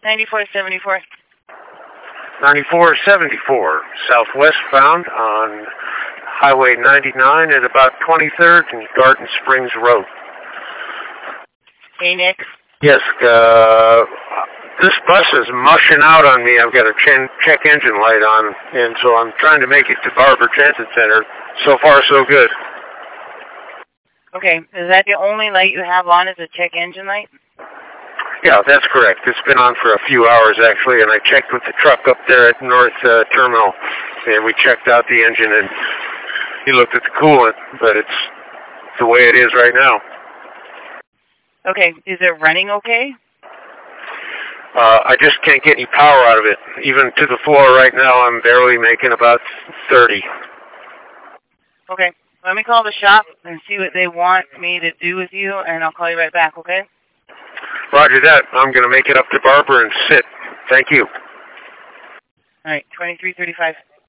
9474. 9474, southwestbound on Highway 99 at about 23rd and Garden Springs Road. Hey, Nick. Yes, this bus is mushing out on me. I've got a check engine light on, and so I'm trying to make it to Barber Transit Center. So far, so good. Okay, is that the only light you have on is a check engine light? Yeah, that's correct. It's been on for a few hours, actually, and I checked with the truck up there at North Terminal, and we checked out the engine, and he looked at the coolant, but it's the way it is right now. Okay, is it running okay? I just can't get any power out of it. Even to the floor right now, I'm barely making about 30. Okay, let me call the shop and see what they want me to do with you, and I'll call you right back, okay? Roger that. I'm going to make it up to Barber and sit. Thank you. All right, 2335.